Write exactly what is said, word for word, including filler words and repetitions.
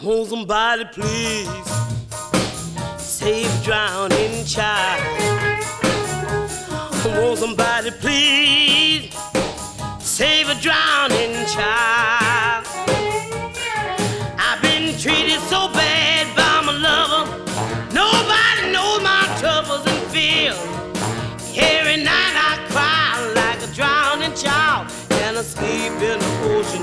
Won't somebody please save a drowning child? Won't somebody please save a drowning child? I've been treated so bad by my lover. Nobody knows my troubles and fears. Every night